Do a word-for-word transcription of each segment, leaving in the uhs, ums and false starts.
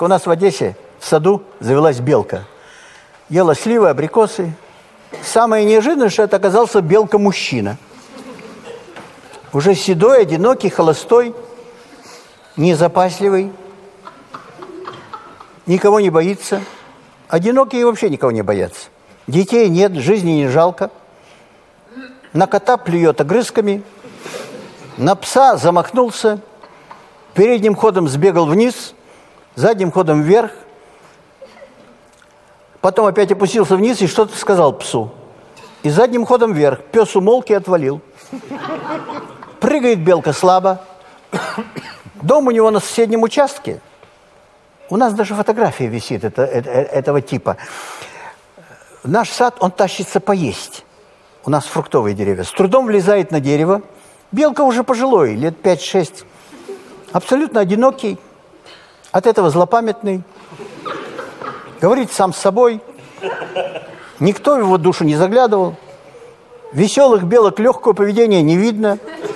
У нас в Одессе в саду завелась белка. Ела сливы, абрикосы. Самое неожиданное, что это оказался белка-мужчина. Уже седой, одинокий, холостой, незапасливый, никого не боится. Одинокие вообще никого не боятся. Детей нет, жизни не жалко. На кота плюет огрызками, на пса замахнулся, передним ходом сбегал вниз, задним ходом вверх, потом опять опустился вниз и что-то сказал псу. И задним ходом вверх. Пес умолк и отвалил. Прыгает белка слабо. Дом у него на соседнем участке. У нас даже фотография висит это, это, этого типа. Наш сад, он тащится поесть. У нас фруктовые деревья. С трудом влезает на дерево. Белка уже пожилой, лет пять-шесть. Абсолютно одинокий. От этого злопамятный. Говорит сам с собой. Никто в его душу не заглядывал. Веселых белок, легкого поведения не видно.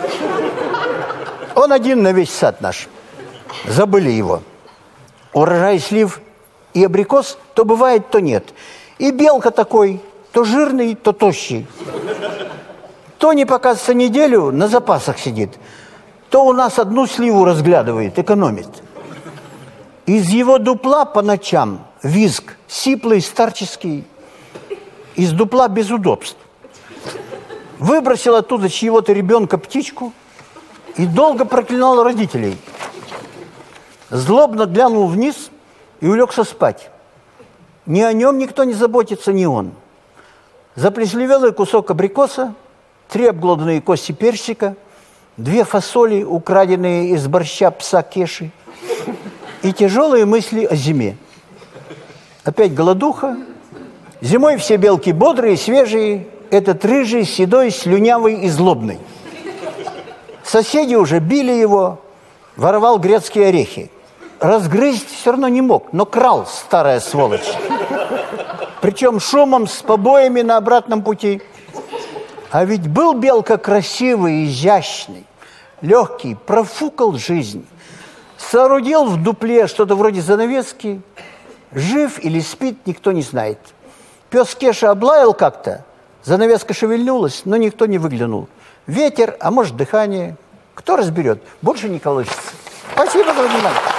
Он один на весь сад наш. Забыли его. Урожай слив и абрикос то бывает, то нет. И белка такой, то жирный, то тощий. То не показывается неделю, на запасах сидит. То у нас одну сливу разглядывает, экономит. Из его дупла по ночам визг сиплый, старческий. Из дупла без удобств. Выбросил оттуда чьего-то ребенка птичку и долго проклинал родителей. Злобно глянул вниз и улегся спать. Ни о нем никто не заботится, ни он. Заплесневелый кусок абрикоса, три обглоданные кости персика, две фасоли, украденные из борща пса Кеши, и тяжелые мысли о зиме. Опять голодуха. Зимой все белки бодрые, свежие. Этот рыжий, седой, слюнявый и злобный. Соседи уже били его, воровал грецкие орехи. Разгрызть все равно не мог, но крал, старая сволочь. Причем шумом, с побоями на обратном пути. А ведь был белка красивый, изящный, легкий, профукал жизнь. Соорудил в дупле что-то вроде занавески. Жив или спит, никто не знает. Пес Кеша облаял как-то, занавеска шевельнулась, но никто не выглянул. Ветер, а может дыхание. Кто разберет? Больше не колышется. Спасибо за внимание.